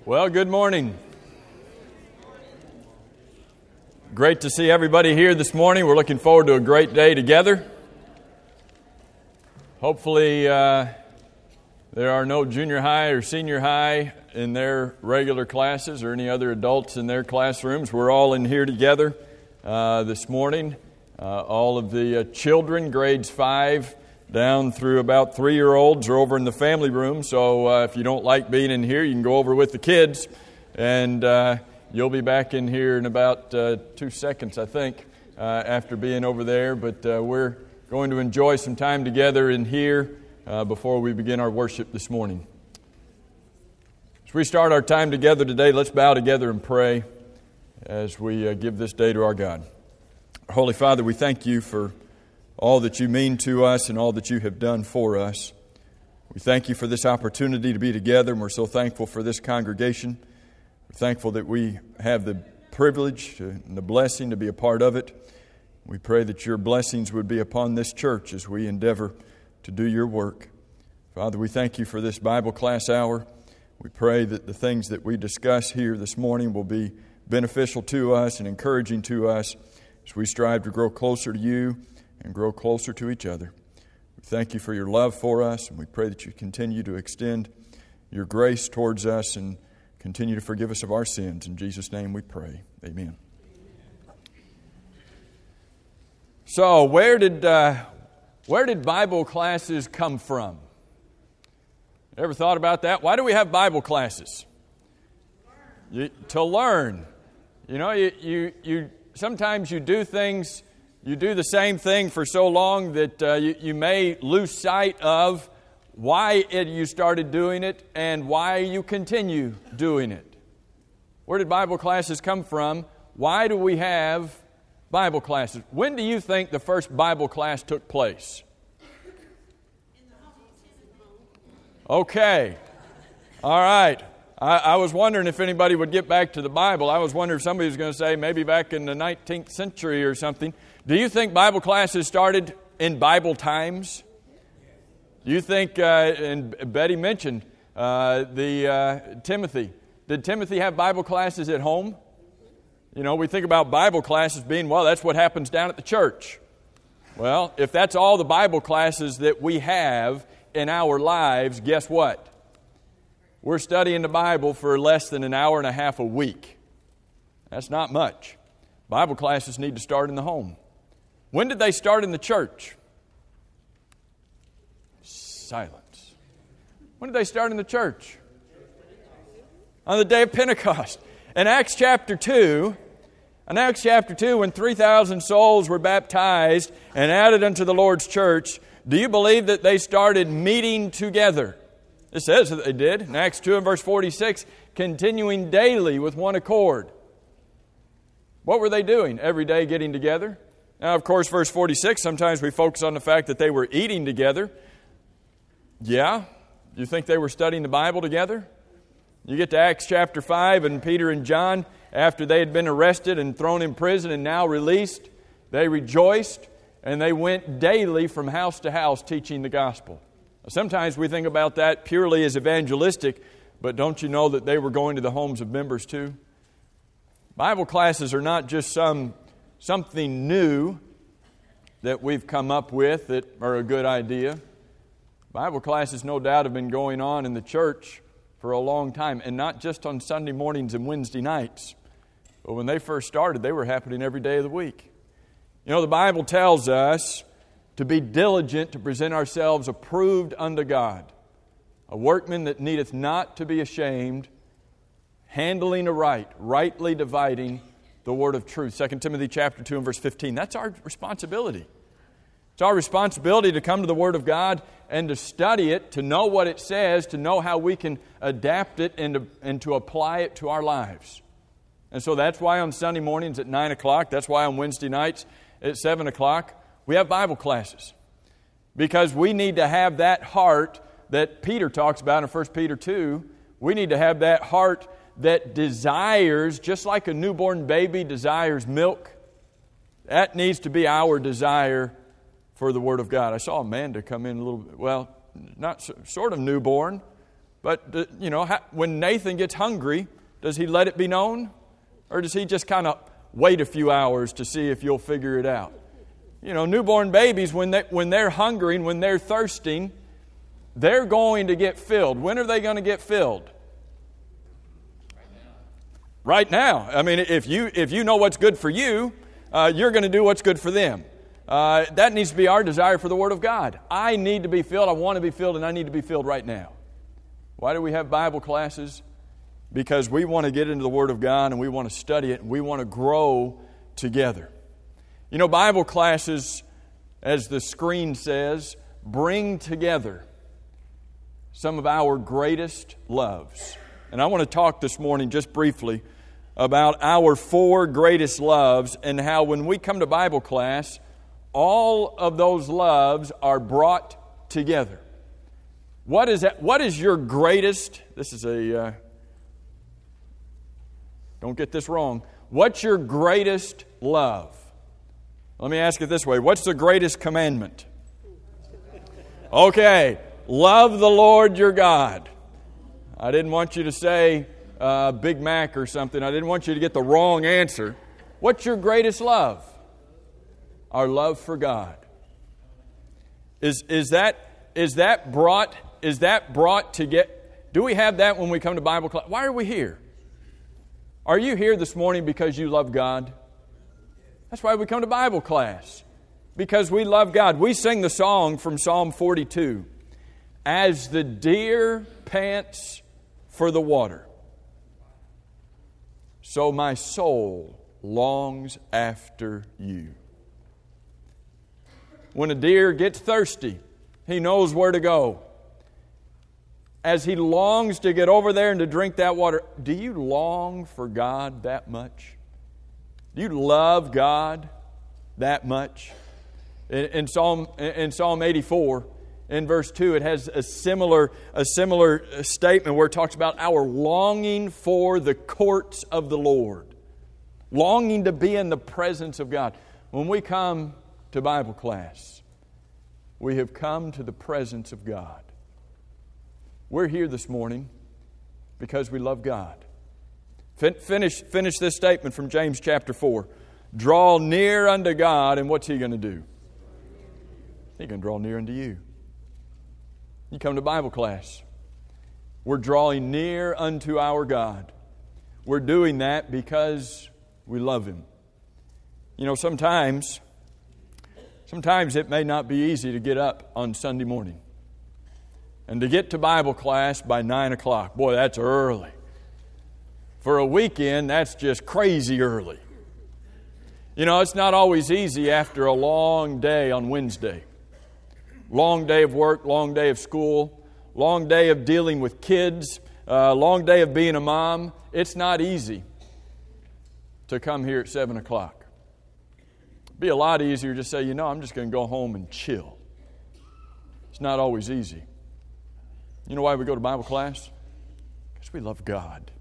Well, good morning. Great to see everybody here this morning. We're looking forward to a great day together. Hopefully, there are no junior high or senior high in their regular classes or any other adults in their classrooms. We're all in here together this morning. All of the children, grades 5 down through about 3-year-olds, are over in the family room. So if you don't like being in here, you can go over with the kids, and you'll be back in here in about 2 seconds, I think, after being over there. But we're going to enjoy some time together in here before we begin our worship this morning. As we start our time together today, let's bow together and pray as we give this day to our God. Holy Father, we thank you for all that you mean to us and all that you have done for us. We thank you for this opportunity to be together, and we're so thankful for this congregation. We're thankful that we have the privilege and the blessing to be a part of it. We pray that your blessings would be upon this church as we endeavor to do your work. Father, we thank you for this Bible class hour. We pray that the things that we discuss here this morning will be beneficial to us and encouraging to us as we strive to grow closer to you and grow closer to each other. We thank you for your love for us, and we pray that you continue to extend your grace towards us and continue to forgive us of our sins. In Jesus' name we pray. Amen. So, where did Bible classes come from? Ever thought about that? Why do we have Bible classes? To learn. You know, you sometimes you do things. You do the same thing for so long that you may lose sight of why you started doing it and why you continue doing it. Where did Bible classes come from? Why do we have Bible classes? When do you think the first Bible class took place? Okay. All right. I was wondering if anybody would get back to the Bible. I was wondering if somebody was going to say maybe back in the 19th century or something. Do you think Bible classes started in Bible times? Do you think, and Betty mentioned Timothy. Did Timothy have Bible classes at home? You know, we think about Bible classes being, well, that's what happens down at the church. Well, if that's all the Bible classes that we have in our lives, guess what? We're studying the Bible for less than an hour and a half a week. That's not much. Bible classes need to start in the home. When did they start in the church? Silence. When did they start in the church? On the day of Pentecost. In Acts chapter 2, when 3,000 souls were baptized and added unto the Lord's church, do you believe that they started meeting together? It says that they did. In Acts 2 and verse 46, continuing daily with one accord. What were they doing? Every day getting together. Now, of course, verse 46, sometimes we focus on the fact that they were eating together. Yeah? Do you think they were studying the Bible together? You get to Acts chapter 5, and Peter and John, after they had been arrested and thrown in prison and now released, they rejoiced, and they went daily from house to house teaching the gospel. Sometimes we think about that purely as evangelistic, but don't you know that they were going to the homes of members too? Bible classes are not just something new that we've come up with that are a good idea. Bible classes, no doubt, have been going on in the church for a long time, and not just on Sunday mornings and Wednesday nights. But when they first started, they were happening every day of the week. You know, the Bible tells us to be diligent to present ourselves approved unto God, a workman that needeth not to be ashamed, handling aright, rightly dividing the word of truth. 2 Timothy chapter 2 and verse 15. That's our responsibility. It's our responsibility to come to the Word of God and to study it, to know what it says, to know how we can adapt it and to apply it to our lives. And so that's why on Sunday mornings at 9 o'clock, that's why on Wednesday nights at 7 o'clock, we have Bible classes. Because we need to have that heart that Peter talks about in 1 Peter 2. We need to have that heart that desires, just like a newborn baby desires milk. That needs to be our desire for the Word of God. I saw Amanda come in a little bit, well, not sort of newborn, But, when Nathan gets hungry, does he let it be known? Or does he just kind of wait a few hours to see if you'll figure it out? Newborn babies, when they're hungry and when they're thirsting, they're going to get filled. When are they going to get filled? Right now. I mean, if you know what's good for you, you're going to do what's good for them. That needs to be our desire for the Word of God. I need to be filled, I want to be filled, and I need to be filled right now. Why do we have Bible classes? Because we want to get into the Word of God and we want to study it and we want to grow together. Bible classes, as the screen says, bring together some of our greatest loves. And I want to talk this morning just briefly about our 4 greatest loves and how when we come to Bible class, all of those loves are brought together. What is that? What is your greatest? This is don't get this wrong. What's your greatest love? Let me ask it this way. What's the greatest commandment? Okay. Love the Lord your God. I didn't want you to say Big Mac or something. I didn't want you to get the wrong answer. What's your greatest love? Our love for God. Is that brought to get? Do we have that when we come to Bible class? Why are we here? Are you here this morning because you love God? That's why we come to Bible class. Because we love God. We sing the song from Psalm 42. As the deer pants for the water, so my soul longs after you. When a deer gets thirsty, he knows where to go. As he longs to get over there and to drink that water, do you long for God that much? Do you love God that much? In Psalm 84, in verse 2, it has a similar statement where it talks about our longing for the courts of the Lord. Longing to be in the presence of God. When we come to Bible class, we have come to the presence of God. We're here this morning because we love God. Finish this statement from James chapter 4. Draw near unto God, and what's He going to do? He's going to draw near unto you. You come to Bible class. We're drawing near unto our God. We're doing that because we love Him. Sometimes it may not be easy to get up on Sunday morning. And to get to Bible class by 9 o'clock. Boy, that's early. For a weekend, that's just crazy early. It's not always easy after a long day on Wednesday. Long day of work, long day of school, long day of dealing with kids, long day of being a mom. It's not easy to come here at 7 o'clock. It'd be a lot easier to say, I'm just going to go home and chill. It's not always easy. You know why we go to Bible class? Because we love God.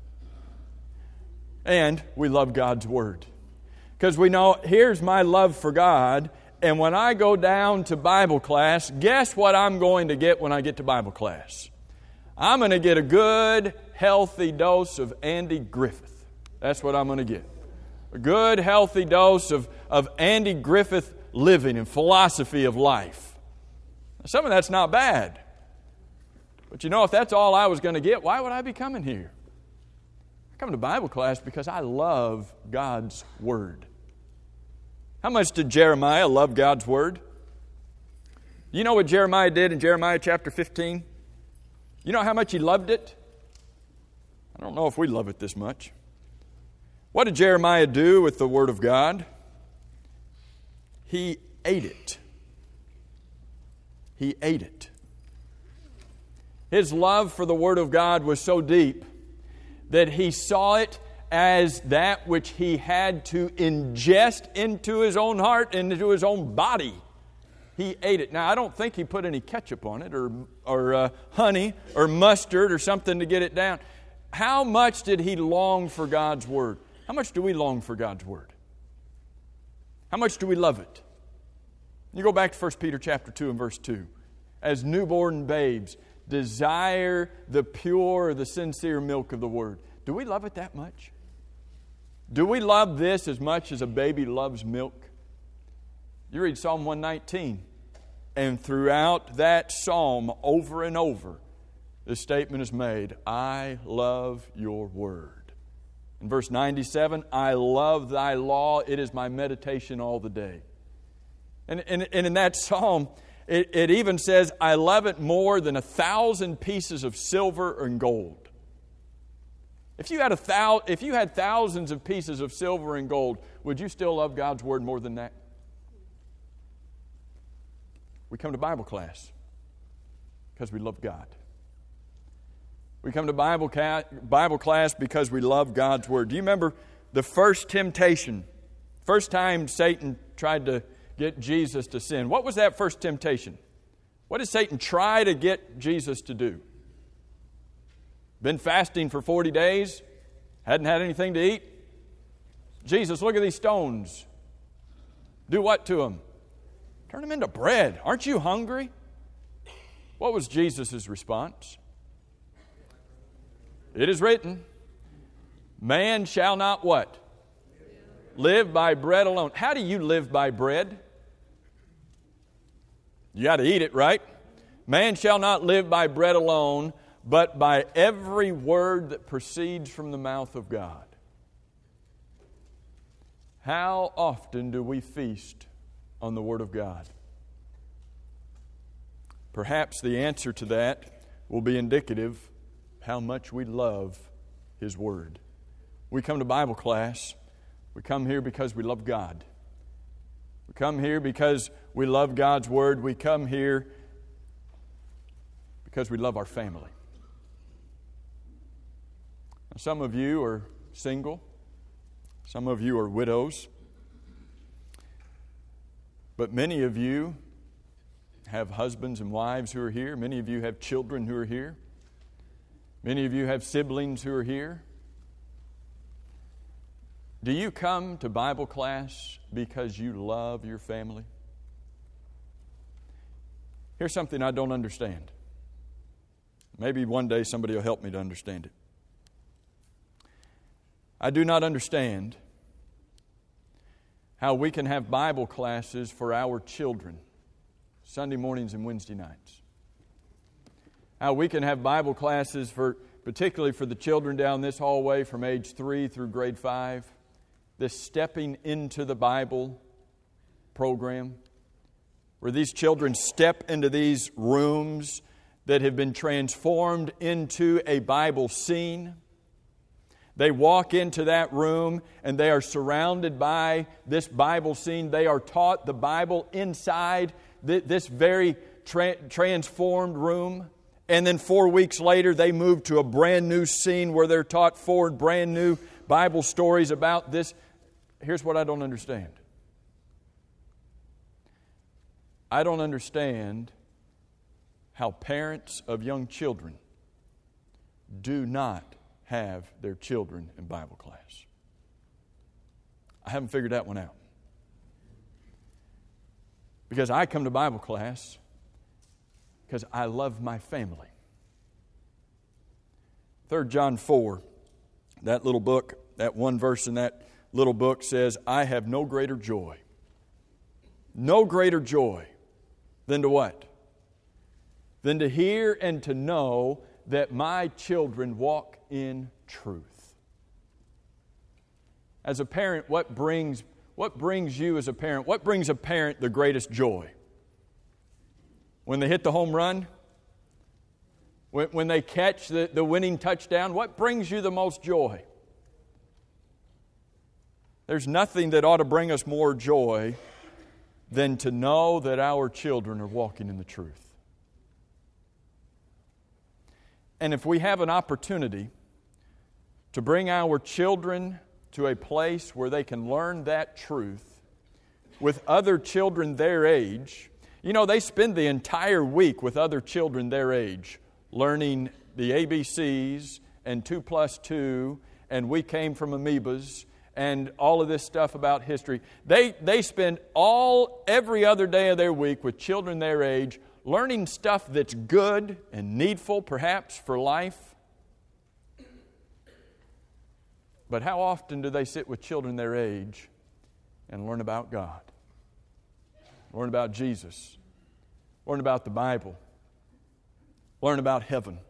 And we love God's Word. Because we know, here's my love for God, and when I go down to Bible class, guess what I'm going to get when I get to Bible class? I'm going to get a good, healthy dose of Andy Griffith. That's what I'm going to get. A good, healthy dose of Andy Griffith living and philosophy of life. Some of that's not bad. But if that's all I was going to get, why would I be coming here? I come to Bible class because I love God's Word. How much did Jeremiah love God's Word? You know what Jeremiah did in Jeremiah chapter 15? You know how much he loved it? I don't know if we love it this much. What did Jeremiah do with the Word of God? He ate it. He ate it. His love for the Word of God was so deep that he saw it as that which he had to ingest into his own heart and into his own body. He ate it. Now, I don't think he put any ketchup on it or honey or mustard or something to get it down. How much did he long for God's Word? How much do we long for God's Word? How much do we love it? You go back to 1 Peter chapter 2 and verse 2. As newborn babes, desire the pure, the sincere milk of the Word. Do we love it that much? Do we love this as much as a baby loves milk? You read Psalm 119, and throughout that psalm, over and over, this statement is made, I love your word. In verse 97, I love thy law, it is my meditation all the day. And in that psalm, it even says, I love it more than 1,000 pieces of silver and gold. If you had thousands of pieces of silver and gold, would you still love God's Word more than that? We come to Bible class because we love God. We come to Bible class because we love God's Word. Do you remember the first temptation? First time Satan tried to get Jesus to sin. What was that first temptation? What did Satan try to get Jesus to do? Been fasting for 40 days? Hadn't had anything to eat? Jesus, look at these stones. Do what to them? Turn them into bread. Aren't you hungry? What was Jesus' response? It is written, man shall not what? Live by bread alone. How do you live by bread? You got to eat it, right? Man shall not live by bread alone, but by every word that proceeds from the mouth of God. How often do we feast on the Word of God? Perhaps the answer to that will be indicative how much we love His Word. We come to Bible class. We come here because we love God. We come here because we love God's Word. We come here because we love our family. Now, some of you are single. Some of you are widows. But many of you have husbands and wives who are here. Many of you have children who are here. Many of you have siblings who are here. Do you come to Bible class because you love your family? Here's something I don't understand. Maybe one day somebody will help me to understand it. I do not understand how we can have Bible classes for our children Sunday mornings and Wednesday nights. How we can have Bible classes particularly for the children down this hallway from age 3 through grade 5. This stepping into the Bible program where these children step into these rooms that have been transformed into a Bible scene. They walk into that room and they are surrounded by this Bible scene. They are taught the Bible inside this very transformed room. And then 4 weeks later, they move to a brand new scene where they're taught 4 brand new Bible stories about this. Here's what I don't understand. I don't understand how parents of young children do not have their children in Bible class. I haven't figured that one out. Because I come to Bible class because I love my family. 3 John 4, that little book, that one verse in that little book says, I have no greater joy than to what? Than to hear and to know that my children walk in truth. As a parent, what brings you as a parent? What brings a parent the greatest joy? When they hit the home run? When they catch the winning touchdown? What brings you the most joy? There's nothing that ought to bring us more joy than to know that our children are walking in the truth. And if we have an opportunity to bring our children to a place where they can learn that truth with other children their age, you know, they spend the entire week with other children their age learning the ABCs and 2 plus 2 and we came from amoebas and all of this stuff about history. They spend every other day of their week with children their age learning stuff that's good and needful, perhaps, for life. But how often do they sit with children their age and learn about God? Learn about Jesus. Learn about the Bible. Learn about heaven.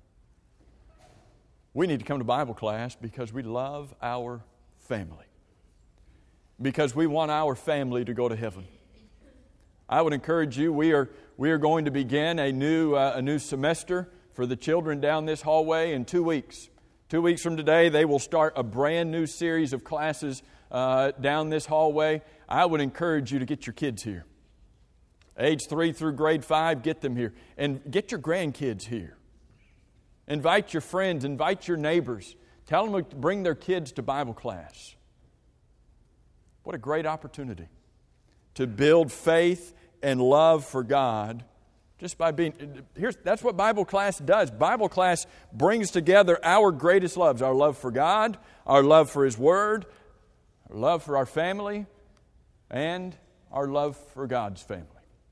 We need to come to Bible class because we love our family. Because we want our family to go to heaven. I would encourage you, we are going to begin a new semester for the children down this hallway in 2 weeks. 2 weeks from today, they will start a brand new series of classes down this hallway. I would encourage you to get your kids here. Age 3 through grade 5, get them here. And get your grandkids here. Invite your friends, invite your neighbors. Tell them to bring their kids to Bible class. What a great opportunity to build faith and love for God just by being... That's what Bible class does. Bible class brings together our greatest loves. Our love for God, our love for His Word, our love for our family, and our love for God's family.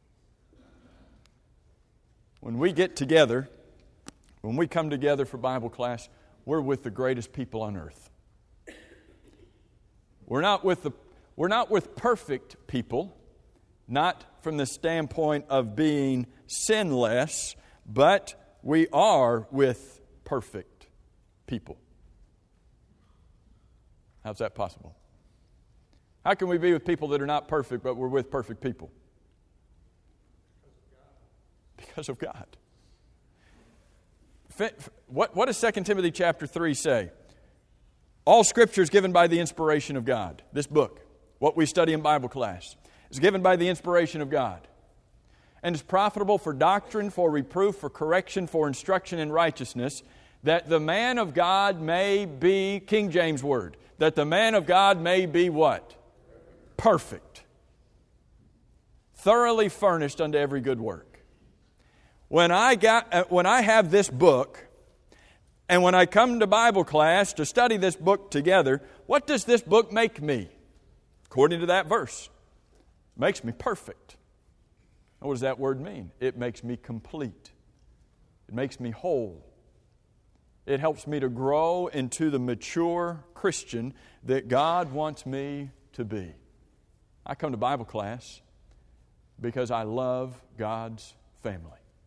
When we get together, when we come together for Bible class, we're with the greatest people on earth. We're not with perfect people, not from the standpoint of being sinless, but we are with perfect people. How's that possible? How can we be with people that are not perfect, but we're with perfect people? Because of God. What does 2 Timothy chapter 3 say? All Scripture is given by the inspiration of God. This book, what we study in Bible class, is given by the inspiration of God. And is profitable for doctrine, for reproof, for correction, for instruction in righteousness, that the man of God may be, King James word, that the man of God may be what? Perfect. Thoroughly furnished unto every good work. When I have this book, and when I come to Bible class to study this book together, what does this book make me? According to that verse, it makes me perfect. And what does that word mean? It makes me complete. It makes me whole. It helps me to grow into the mature Christian that God wants me to be. I come to Bible class because I love God's family.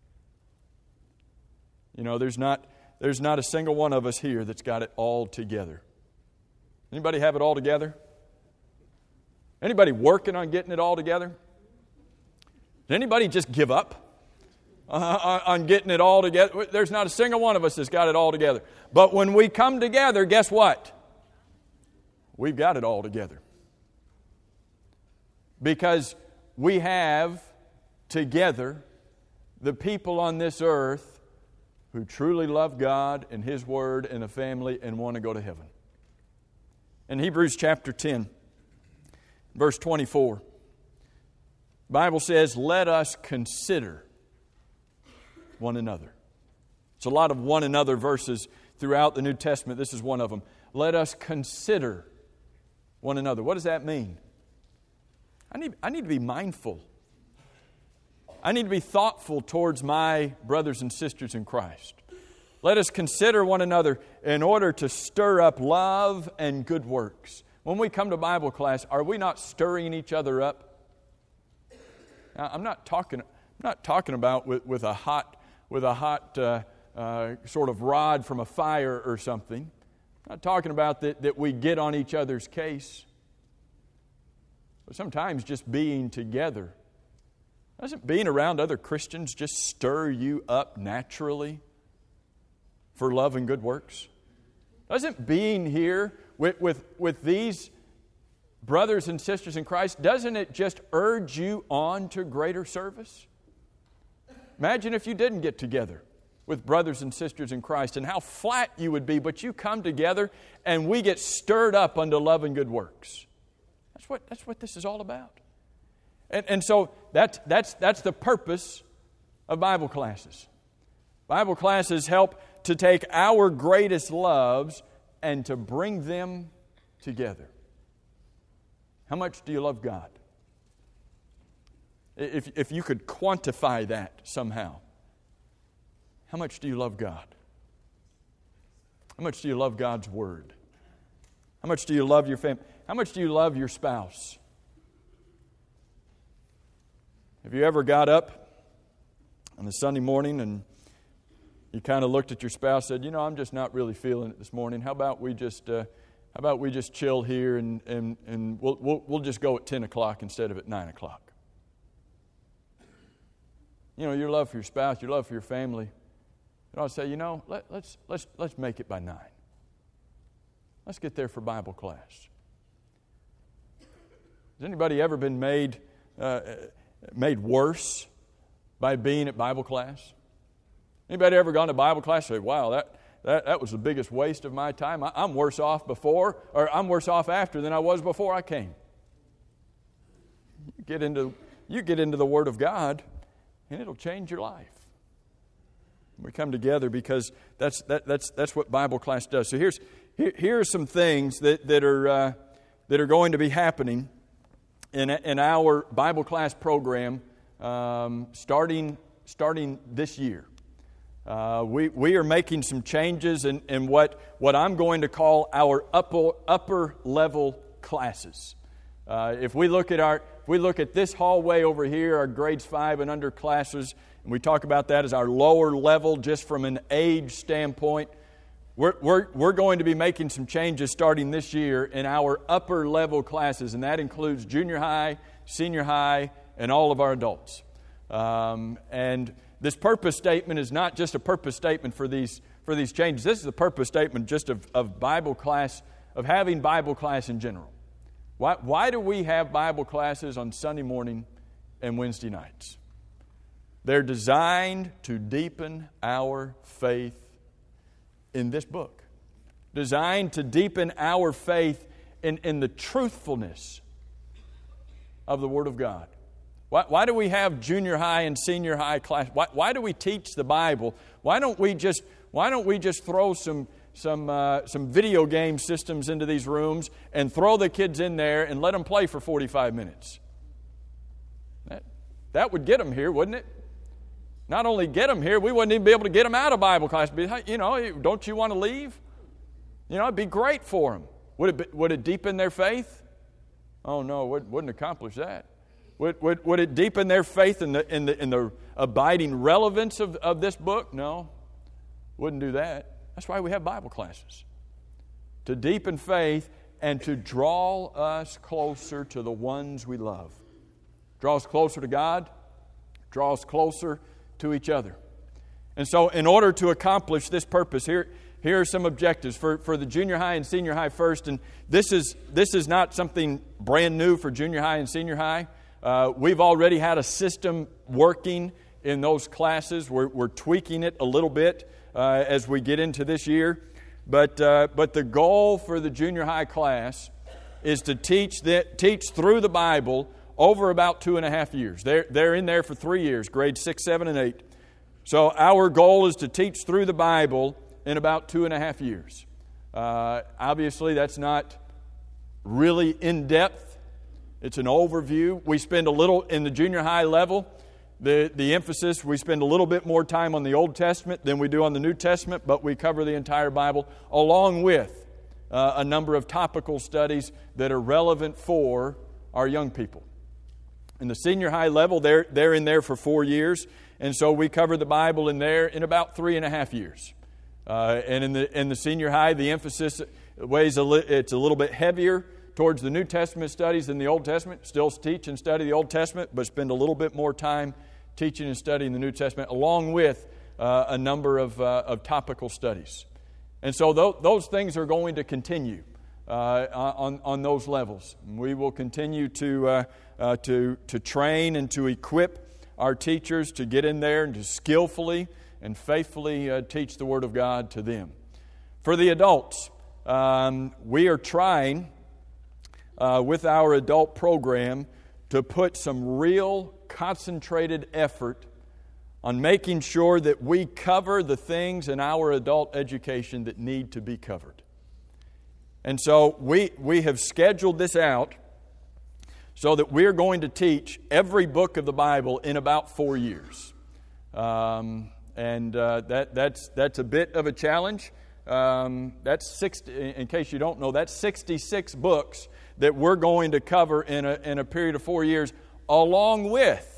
You know, there's not a single one of us here that's got it all together. Anybody have it all together? Anybody working on getting it all together? Did anybody just give up on getting it all together? There's not a single one of us that's got it all together. But when we come together, guess what? We've got it all together. Because we have together the people on this earth who truly love God and His Word and the family and want to go to heaven. In Hebrews chapter 10, verse 24, the Bible says, let us consider one another. It's a lot of one another verses throughout the New Testament. This is one of them. Let us consider one another. What does that mean? I need to be mindful. I need to be thoughtful towards my brothers and sisters in Christ. Let us consider one another in order to stir up love and good works. When we come to Bible class, are we not stirring each other up? Now, I'm not talking about with a hot sort of rod from a fire or something. I'm not talking about that we get on each other's case. But sometimes just being together, doesn't being around other Christians just stir you up naturally for love and good works? Doesn't being here with these brothers and sisters in Christ, doesn't it just urge you on to greater service? Imagine if you didn't get together with brothers and sisters in Christ and how flat you would be, but you come together and we get stirred up unto love and good works. That's what this is all about. And so that's the purpose of Bible classes. Bible classes help to take our greatest loves and to bring them together. How much do you love God? if you could quantify that somehow, how much do you love God? How much do you love God's Word? How much do you love your family? How much do you love your spouse? Have you ever got up on a Sunday morning and you kind of looked at your spouse and said, I'm just not really feeling it this morning. How about we just chill here and we'll just go at 10 o'clock instead of at 9 o'clock? Your love for your spouse, your love for your family. And I'll say, let's make it by 9. Let's get there for Bible class. Has anybody ever been made worse by being at Bible class? Anybody ever gone to Bible class and say, wow, that was the biggest waste of my time. I'm worse off before, or I'm worse off after than I was before I came. You get into the Word of God, and it'll change your life. We come together because that's what Bible class does. So here are some things that are going to be happening in our Bible class program starting this year. We are making some changes in what I'm going to call our upper level classes. If we look at this hallway over here, our grades 5 and under classes, and we talk about that as our lower level, just from an age standpoint, we're going to be making some changes starting this year in our upper level classes, and that includes junior high, senior high, and all of our adults. And this purpose statement is not just a purpose statement for these changes. This is a purpose statement just of Bible class, of having Bible class in general. Why do we have Bible classes on Sunday morning and Wednesday nights? They're designed to deepen our faith in this book. Designed to deepen our faith in the truthfulness of the Word of God. Why do we have junior high and senior high class? Why do we teach the Bible? Why don't we just throw some video game systems into these rooms and throw the kids in there and let them play for 45 minutes? That would get them here, wouldn't it? Not only get them here, we wouldn't even be able to get them out of Bible class. Don't you want to leave? It'd be great for them. Would it deepen their faith? Oh no, it wouldn't accomplish that. Would it deepen their faith in the abiding relevance of this book? No, wouldn't do that. That's why we have Bible classes. To deepen faith and to draw us closer to the ones we love. Draw us closer to God. Draw us closer to each other. And so in order to accomplish this purpose, here are some objectives for the junior high and senior high first. And this is not something brand new for junior high and senior high. We've already had a system working in those classes. We're tweaking it a little bit as we get into this year. But the goal for the junior high class is to teach through the Bible over about 2.5 years. They're in there for 3 years, grades 6, 7, and 8. So our goal is to teach through the Bible in about 2.5 years. Obviously, that's not really in-depth. It's an overview. We spend a little, in the junior high level, the emphasis, we spend a little bit more time on the Old Testament than we do on the New Testament, but we cover the entire Bible along with a number of topical studies that are relevant for our young people. In the senior high level, they're in there for 4 years, and so we cover the Bible in there in about 3.5 years. And in the senior high, the emphasis it's a little bit heavier towards the New Testament studies than the Old Testament. Still teach and study the Old Testament, but spend a little bit more time teaching and studying the New Testament, along with a number of topical studies. And so those things are going to continue on those levels. We will continue to train and to equip our teachers to get in there and to skillfully and faithfully teach the Word of God to them. For the adults, we are trying with our adult program to put some real concentrated effort on making sure that we cover the things in our adult education that need to be covered. And so we have scheduled this out so that we're going to teach every book of the Bible in about 4 years. That's a bit of a challenge. That's 60, in case you don't know, that's 66 books that we're going to cover in a period of 4 years, along with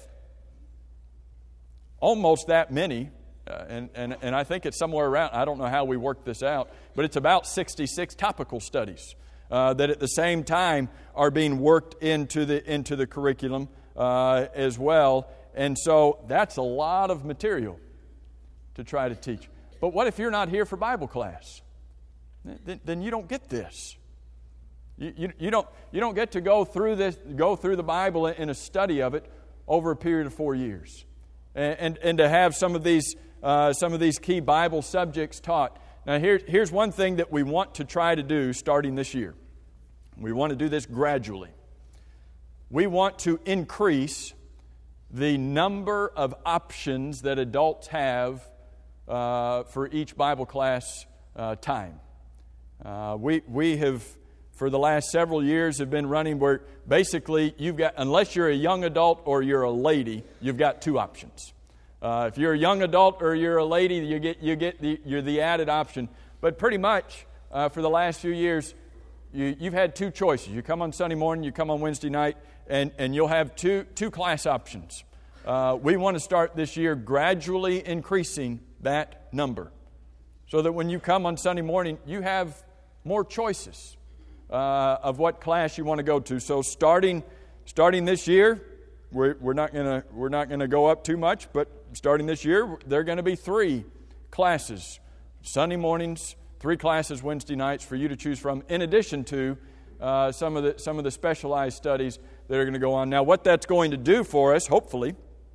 almost that many, and I think it's somewhere around, I don't know how we work this out, but it's about 66 topical studies that at the same time are being worked into the curriculum as well. And so that's a lot of material to try to teach. But what if you're not here for Bible class? Then you don't get this. You don't get to go through the Bible in a study of it over a period of 4 years, and to have some of these key Bible subjects taught. Now here's one thing that we want to try to do starting this year. We want to do this gradually. We want to increase the number of options that adults have for each Bible class time. We have, for the last several years, have been running where basically you've got, unless you're a young adult or you're a lady, you've got 2 options. If you're a young adult or you're a lady, you're the added option. But pretty much for the last few years, you've had 2 choices. You come on Sunday morning, you come on Wednesday night, and you'll have two class options. We want to start this year gradually increasing that number, so that when you come on Sunday morning, you have more choices of what class you want to go to. So starting this year, we're not going to go up too much, but starting this year, there are going to be 3 classes Sunday mornings, 3 classes Wednesday nights for you to choose from, in addition to some of the specialized studies that are going to go on. Now, what that's going to do for us, hopefully,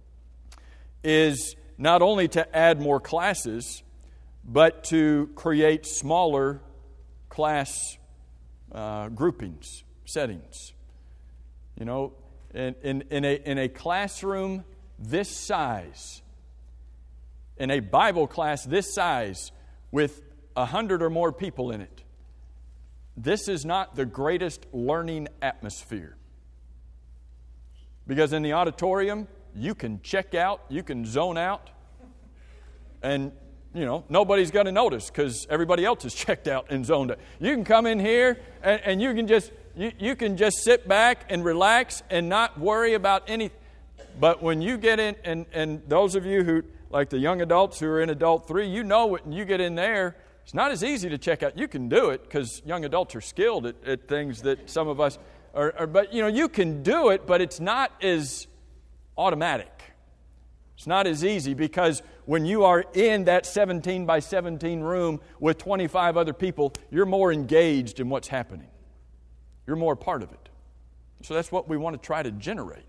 is not only to add more classes, but to create smaller class groupings, settings. You know, in a classroom this size, in a Bible class this size, with 100 or more people in it, this is not the greatest learning atmosphere. Because in the auditorium, you can check out, you can zone out, and nobody's going to notice because everybody else is checked out and zoned out. You can come in here and you can just sit back and relax and not worry about anything. But when you get in, and those of you who, like the young adults who are in Adult 3, when you get in there, it's not as easy to check out. You can do it because young adults are skilled at things that some of us are. But you can do it, but it's not as automatic. It's not as easy, because when you are in that 17 by 17 room with 25 other people, you're more engaged in what's happening. You're more a part of it. So that's what we want to try to generate.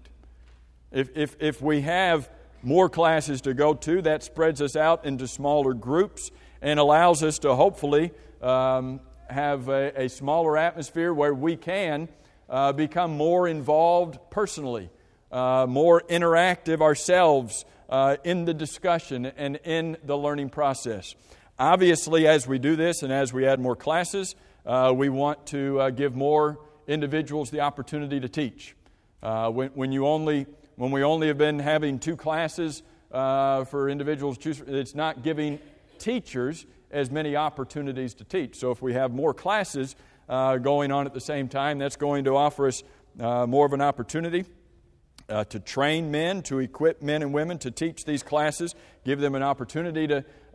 If we have more classes to go to, that spreads us out into smaller groups and allows us to hopefully have a smaller atmosphere where we can become more involved personally, more interactive ourselves in the discussion and in the learning process. Obviously, as we do this and as we add more classes, we want to give more individuals the opportunity to teach. When we only have been having 2 classes for individuals to choose, it's not giving teachers as many opportunities to teach. So if we have more classes going on at the same time, that's going to offer us more of an opportunity to train men, to equip men and women to teach these classes, give them an opportunity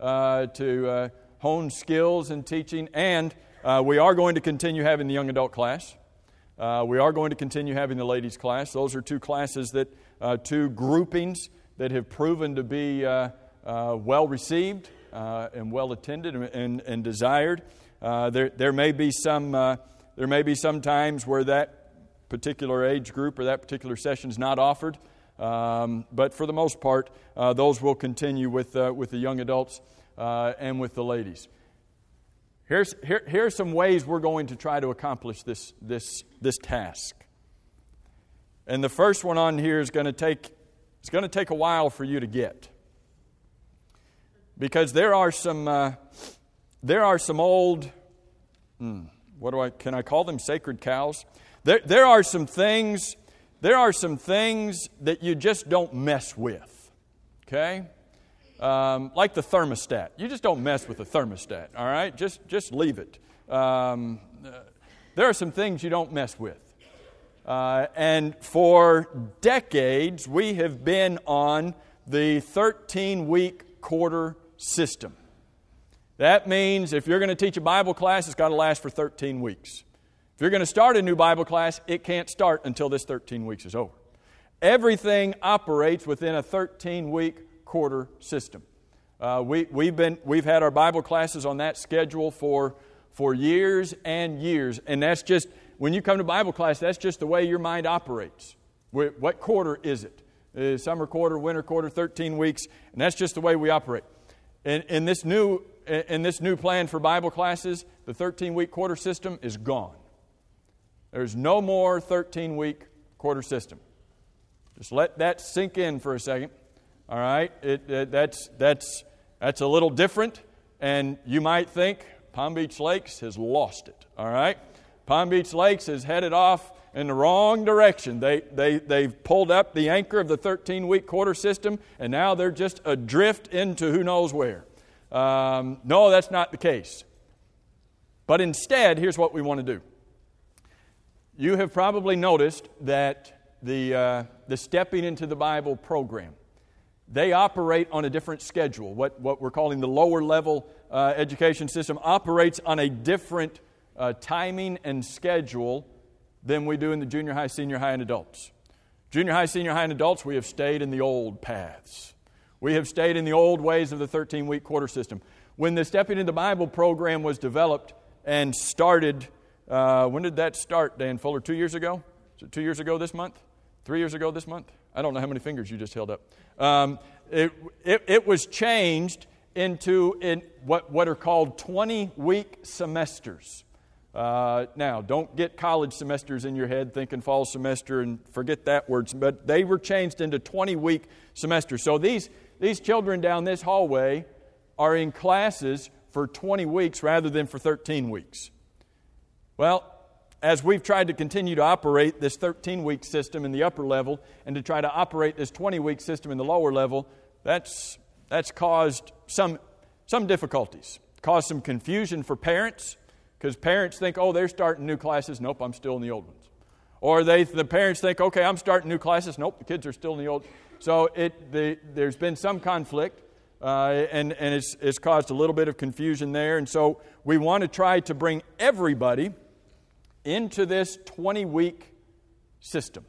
to hone skills in teaching. And we are going to continue having the young adult class. We are going to continue having the ladies class. Those are 2 classes 2 groupings that have proven to be well received and well attended and desired. There may be some times where that particular age group or that particular session is not offered, but for the most part, those will continue with the young adults and with the ladies. Here's some ways we're going to try to accomplish this task. And the first one on here is going to take a while for you to get, because there are some old, can I call them sacred cows? There are some things there are some things that you just don't mess with, okay? Like the thermostat. You just don't mess with the thermostat, all right? Just leave it. There are some things you don't mess with. And for decades, we have been on the 13-week quarter system. That means if you're going to teach a Bible class, it's got to last for 13 weeks. If you're going to start a new Bible class, it can't start until this 13 weeks is over. Everything operates within a 13-week quarter system. We've had our Bible classes on that schedule for years and years, and that's just, when you come to Bible class, that's just the way your mind operates. What quarter is it? Summer quarter, winter quarter, 13 weeks, and that's just the way we operate. In this new plan for Bible classes, the 13-week quarter system is gone. There's no more 13-week quarter system. Just let that sink in for a second. All right, that's a little different, and you might think Palm Beach Lakes has lost it. All right, Palm Beach Lakes is headed off in the wrong direction. They've pulled up the anchor of the 13-week quarter system, and now they're just adrift into who knows where. No, that's not the case. But instead, here's what we want to do. You have probably noticed that the Stepping Into the Bible program, they operate on a different schedule. What we're calling the lower level education system operates on a different timing and schedule than we do in the junior high, senior high, and adults. Junior high, senior high, and adults, we have stayed in the old paths. We have stayed in the old ways of the 13-week quarter system. When the Stepping Into the Bible program was developed and started, when did that start, Dan Fuller? 2 years ago? Is it 2 years ago this month? 3 years ago this month? I don't know how many fingers you just held up. It was changed into what are called 20-week semesters. Now, don't get college semesters in your head thinking fall semester and forget that word, but they were changed into 20-week semesters. So these children down this hallway are in classes for 20 weeks rather than for 13 weeks. Well, as we've tried to continue to operate this 13-week system in the upper level and to try to operate this 20-week system in the lower level, that's caused some difficulties. Caused some confusion for parents, because parents think, oh, they're starting new classes. Nope, I'm still in the old ones. Or the parents think, okay, I'm starting new classes. Nope, the kids are still in the old. So there's been some conflict, and it's caused a little bit of confusion there. And so we want to try to bring everybody into this 20-week system.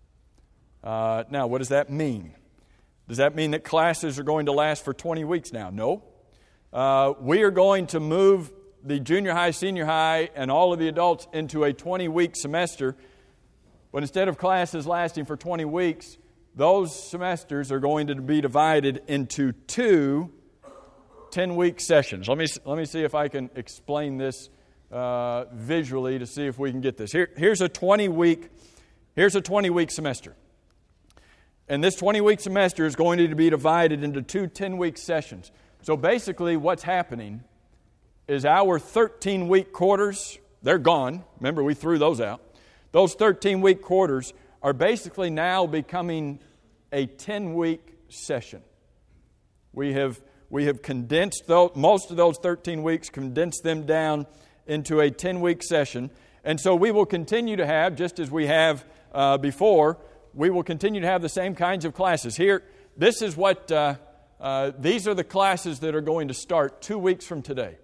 Now, what does that mean? Does that mean that classes are going to last for 20 weeks now? No. We are going to move the junior high, senior high, and all of the adults into a 20-week semester. But instead of classes lasting for 20 weeks, those semesters are going to be divided into 2 10-week sessions. Let me see if I can explain this visually to see if we can get this. Here's a 20-week semester. And this 20-week semester is going to be divided into 2 10-week sessions. So basically what's happening is our 13-week quarters, they're gone. Remember, we threw those out. Those 13-week quarters are basically now becoming a 10-week session. We have condensed most of those 13 weeks, condensed them down into a 10-week session. And so we will continue to have, just as we have before, we will continue to have the same kinds of classes. Here, this is what, these are the classes that are going to start 2 weeks from today.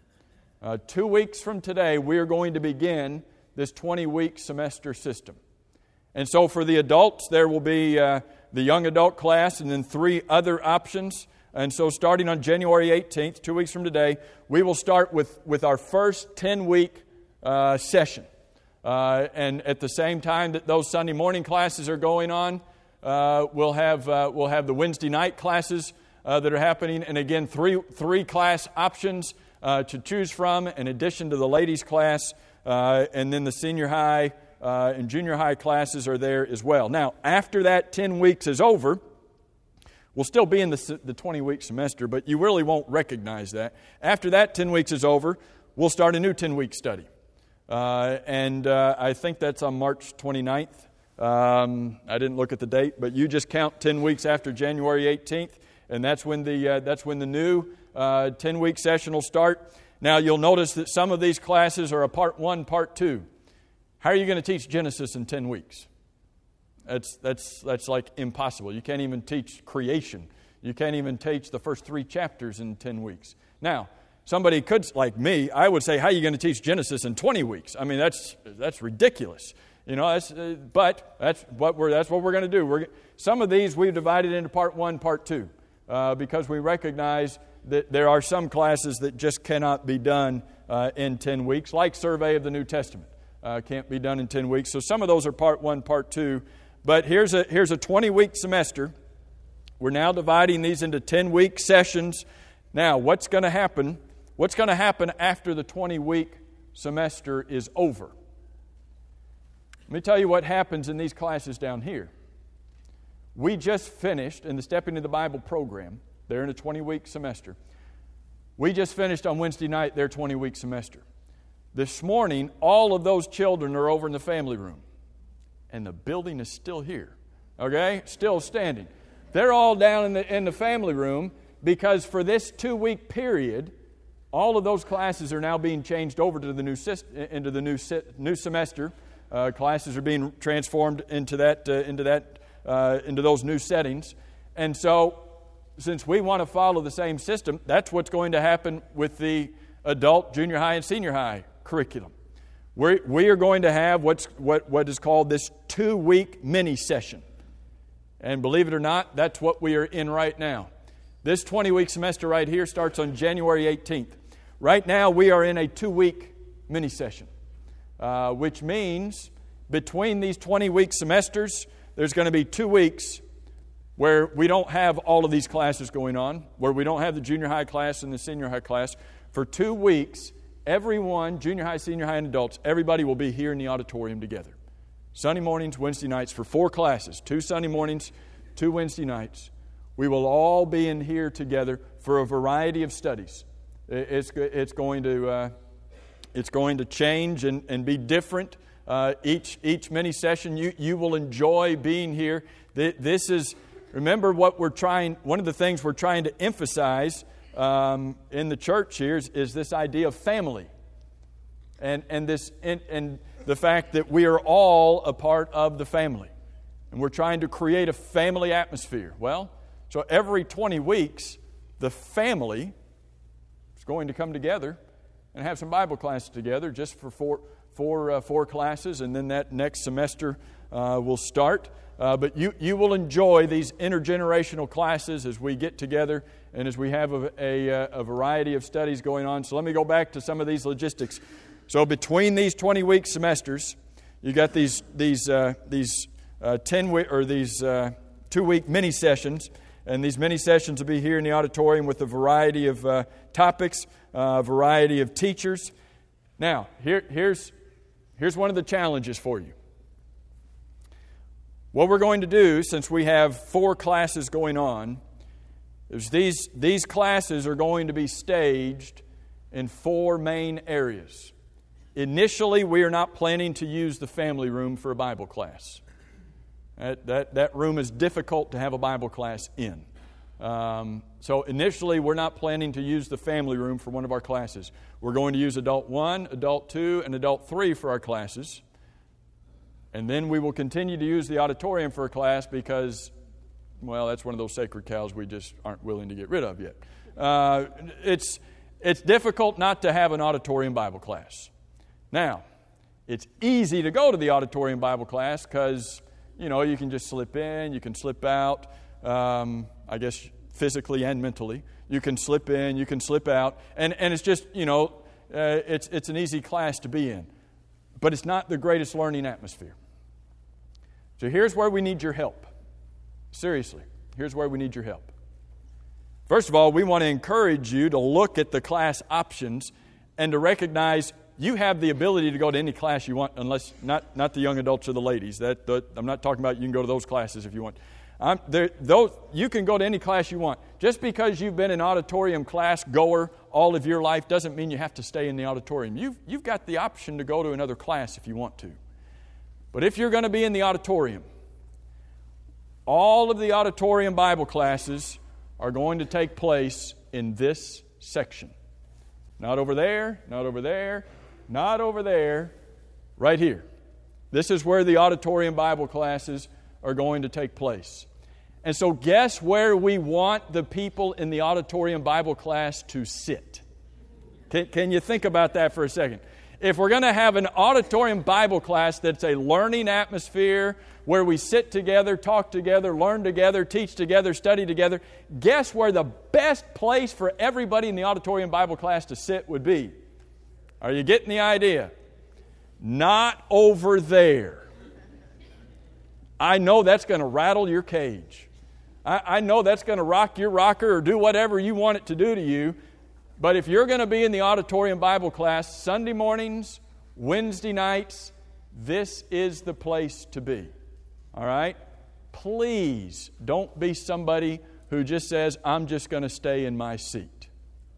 2 weeks from today, we are going to begin this 20-week semester system. And so for the adults, there will be the young adult class and then 3 other options. And so starting on January 18th, 2 weeks from today, we will start with our first 10-week session. And at the same time that those Sunday morning classes are going on, we'll have the Wednesday night classes that are happening. And again, three class options to choose from in addition to the ladies' class. And then the senior high and junior high classes are there as well. Now, after that 10 weeks is over, we'll still be in the 20-week semester, but you really won't recognize that. After that 10 weeks is over, we'll start a new 10-week study. And I think that's on March 29th. I didn't look at the date, but you just count 10 weeks after January 18th, and that's when the new 10-week session will start. Now, you'll notice that some of these classes are a part 1, part 2. How are you going to teach Genesis in 10 weeks? That's like impossible. You can't even teach creation. You can't even teach the first 3 chapters in 10 weeks. Now, somebody could, like me, I would say, how are you going to teach Genesis in 20 weeks? I mean, that's ridiculous. You know, but that's what we're going to do. Some of these we've divided into part 1, part 2, because we recognize that there are some classes that just cannot be done in 10 weeks, like Survey of the New Testament. Can't be done in 10 weeks. So some of those are part 1, part 2. But here's a 20-week semester. We're now dividing these into 10-week sessions. Now, what's going to happen? What's going to happen after the 20-week semester is over? Let me tell you what happens in these classes down here. We just finished in the Stepping into the Bible program. They're in a 20-week semester. We just finished on Wednesday night their 20-week semester. This morning, all of those children are over in the family room. And the building is still here. Okay? Still standing. They're all down in the family room because for this 2-week period, all of those classes are now being changed over to the new semester. Classes are being transformed into those new settings. And so, since we want to follow the same system, that's what's going to happen with the adult, junior high, and senior high curriculum. We are going to have what is called this 2-week mini session. And believe it or not, that's what we are in right now. This 20-week semester right here starts on January 18th. Right now, we are in a 2-week mini session, which means between these 20-week semesters, there's going to be 2 weeks where we don't have all of these classes going on, where we don't have the junior high class and the senior high class. For 2 weeks, everyone, junior high, senior high, and adults, everybody will be here in the auditorium together. Sunday mornings, Wednesday nights for 4 classes. 2 Sunday mornings, 2 Wednesday nights. We will all be in here together for a variety of studies. It's going to change and be different. Each mini session, you will enjoy being here. This is, remember what one of the things we're trying to emphasize in the church here is this idea of family. And the fact that we are all a part of the family. And we're trying to create a family atmosphere. Well, so every 20 weeks, the family is going to come together and have some Bible classes together just for four classes, and then that next semester will start. But you will enjoy these intergenerational classes as we get together and as we have a variety of studies going on. So let me go back to some of these logistics. So between these 20-week semesters, you got these 10-week or these 2-week mini sessions, and these mini sessions will be here in the auditorium with a variety of topics, a variety of teachers. Now, here's one of the challenges for you. What we're going to do, since we have 4 classes going on, is these classes are going to be staged in 4 main areas. Initially, we are not planning to use the family room for a Bible class. That room is difficult to have a Bible class in. So initially, we're not planning to use the family room for one of our classes. We're going to use Adult 1, Adult 2, and Adult 3 for our classes. And then we will continue to use the auditorium for a class because, well, that's one of those sacred cows we just aren't willing to get rid of yet. It's difficult not to have an auditorium Bible class. Now, it's easy to go to the auditorium Bible class because, you can just slip in, you can slip out, I guess physically and mentally. You can slip in, you can slip out, and it's just, it's an easy class to be in. But it's not the greatest learning atmosphere. So here's where we need your help. Seriously, here's where we need your help. First of all, we want to encourage you to look at the class options and to recognize you have the ability to go to any class you want, unless not the young adults or the ladies. I'm not talking about you can go to those classes if you want. You can go to any class you want. Just because you've been an auditorium class goer all of your life doesn't mean you have to stay in the auditorium. You've got the option to go to another class if you want to. But if you're going to be in the auditorium, all of the auditorium Bible classes are going to take place in this section. Not over there, not over there, not over there, right here. This is where the auditorium Bible classes are going to take place. And so guess where we want the people in the auditorium Bible class to sit? Can you think about that for a second? If we're going to have an auditorium Bible class that's a learning atmosphere where we sit together, talk together, learn together, teach together, study together, guess where the best place for everybody in the auditorium Bible class to sit would be? Are you getting the idea? Not over there. I know that's going to rattle your cage. I know that's going to rock your rocker or do whatever you want it to do to you. But if you're going to be in the auditorium Bible class Sunday mornings, Wednesday nights, this is the place to be. All right? Please don't be somebody who just says, I'm just going to stay in my seat.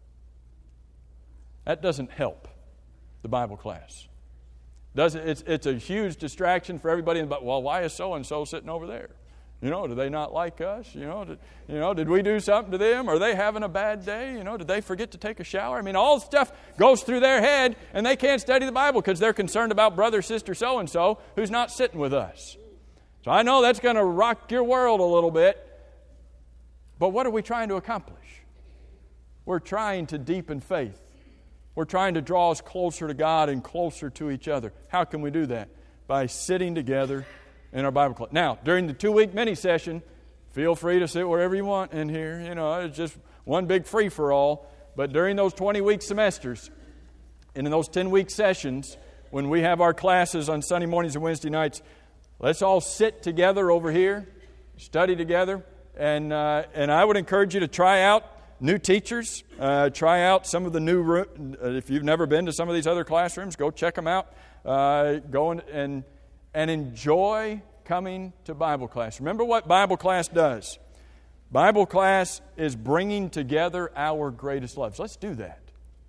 That doesn't help the Bible class. It's a huge distraction for everybody. But, well, why is so-and-so sitting over there? Do they not like us? Did we do something to them? Are they having a bad day? Did they forget to take a shower? All the stuff goes through their head, and they can't study the Bible because they're concerned about brother, sister, so-and-so who's not sitting with us. So I know that's going to rock your world a little bit. But what are we trying to accomplish? We're trying to deepen faith. We're trying to draw us closer to God and closer to each other. How can we do that? By sitting together in our Bible class. Now, during the 2-week mini-session, feel free to sit wherever you want in here. It's just one big free-for-all. But during those 20-week semesters and in those 10-week sessions, when we have our classes on Sunday mornings and Wednesday nights, let's all sit together over here, study together. And I would encourage you to try out new teachers. Try out some of the new if you've never been to some of these other classrooms, go check them out. Go and enjoy coming to Bible class. Remember what Bible class does. Bible class is bringing together our greatest loves. Let's do that.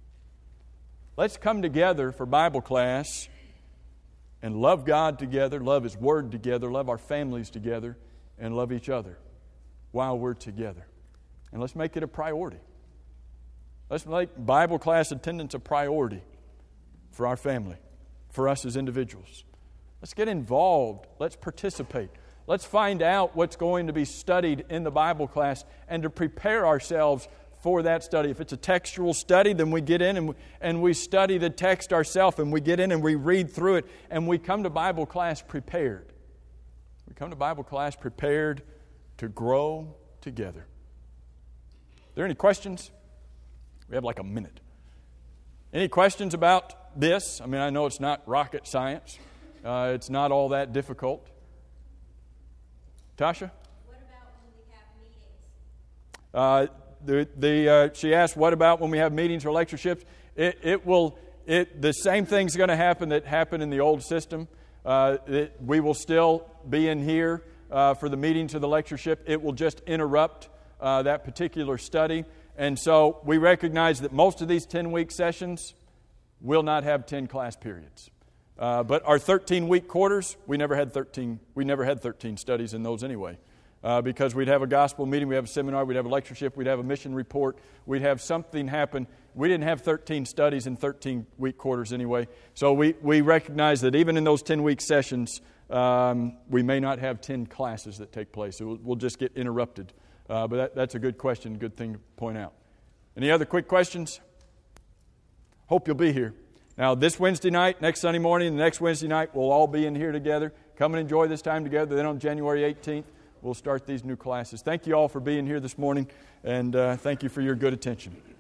Let's come together for Bible class and love God together, love His Word together, love our families together, and love each other while we're together. And let's make it a priority. Let's make Bible class attendance a priority for our family, for us as individuals. Let's get involved. Let's participate. Let's find out what's going to be studied in the Bible class and to prepare ourselves for that study. If it's a textual study, then we get in and we study the text ourselves, and we get in and we read through it, and we come to Bible class prepared. We come to Bible class prepared to grow together. Are there any questions? We have like a minute. Any questions about this? I know it's not rocket science. It's not all that difficult. Tasha? What about when we have meetings? She asked, what about when we have meetings or lectureships? The same thing's going to happen that happened in the old system. We will still be in here for the meetings or the lectureship. It will just interrupt that particular study. And so we recognize that most of these 10-week sessions will not have 10 class periods. But our 13-week quarters, we never had 13 studies in those anyway. Because we'd have a gospel meeting, we'd have a seminar, we'd have a lectureship, we'd have a mission report, we'd have something happen. We didn't have 13 studies in 13-week quarters anyway. So we recognize that even in those 10-week sessions, we may not have 10 classes that take place. We'll just get interrupted. But that's a good question, good thing to point out. Any other quick questions? Hope you'll be here. Now, this Wednesday night, next Sunday morning, the next Wednesday night, we'll all be in here together. Come and enjoy this time together. Then on January 18th, we'll start these new classes. Thank you all for being here this morning, and thank you for your good attention.